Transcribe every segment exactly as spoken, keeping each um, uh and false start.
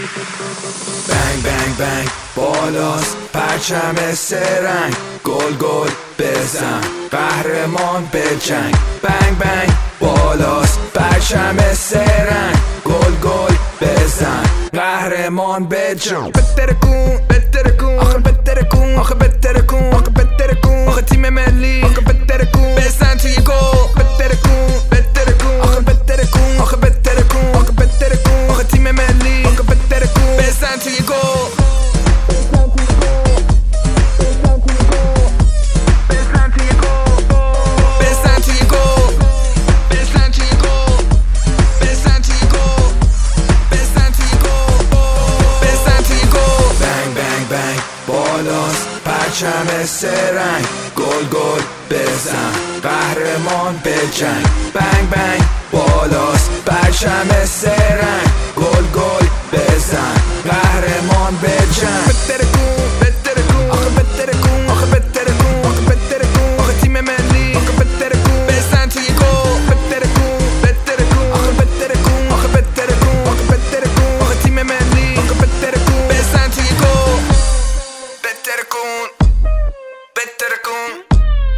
بنگ بنگ بنگ بالاست پرچم سرنگ، گل گل بزن قهرمان به جنگ. بنگ بنگ بالاست پرچم سرنگ، گل گل بزن قهرمان به جنگ. بهتره کن بهتره کن آخه بهتره کن آخه بهتره کن آخه بهتره کن آخه تیم ملی آخه بهتره کن بزن توی گل. بهتره کن بهتره کن آخه بهتره کن آخه بهتره کن آخه بهتره کن آخه تیم ملی آخه بهتره کن بزن توی گل. پرچم سرنگ، گل گل بزن قهرمان به جنگ. بنگ بنگ بالاست پرچم سرنگ، گل گل بزن قهرمان به جنگ. بهتره کن بهتره کن آخه بهتره کن آخه بهتره کن آخه بهتره کن آخه تیم ملی آخه بهتره کن بزن توی گل. بهتره کن بهتره کن آخه بهتره کن آخه بهتره کن آخه بهتره کن آخه تیم ملی آخه بهتره کن بزن توی گل. بهتره کن بهتره کن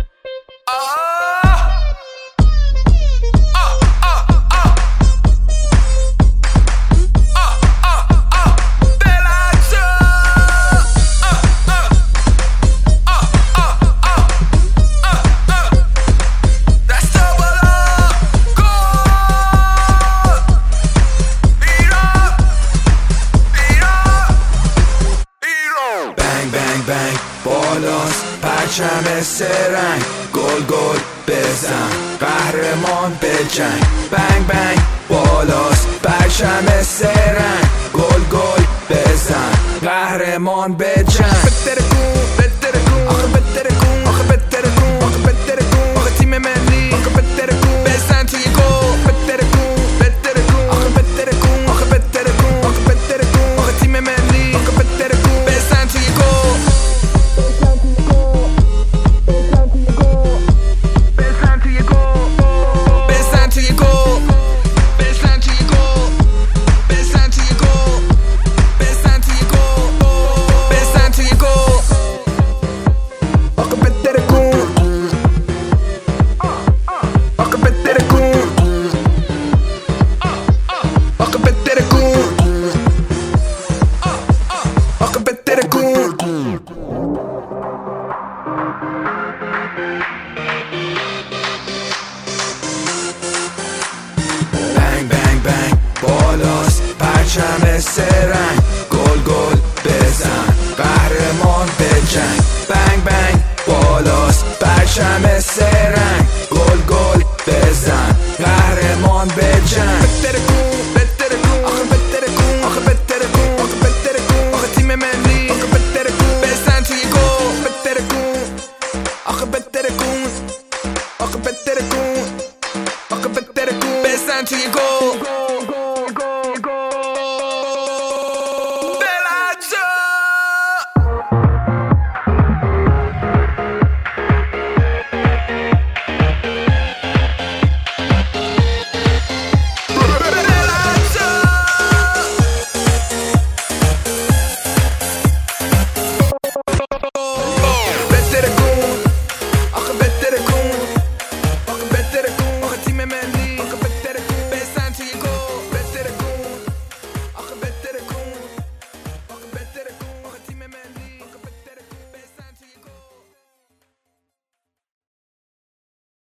بالاست پرچم سرنگ، گل گل بزن قهرمان به جنگ. بنگ بنگ بالاست پرچم سرنگ، گل گل بزن قهرمان به جنگ. بهتره کن بهتره کن آخه بهتره کن آخه بهتره کن آخه بهتره کن آخه تیم ملی آخه بهتره کن بزن توی گل. بهتره کن بهتره کن آخه بهتره کن آخه بهتره کن آخه بهتره کن آخه تیم ملی آخه بهتره کن بزن توی گل. بنگ بنگ بنگ بالاست پرچم سرنگ،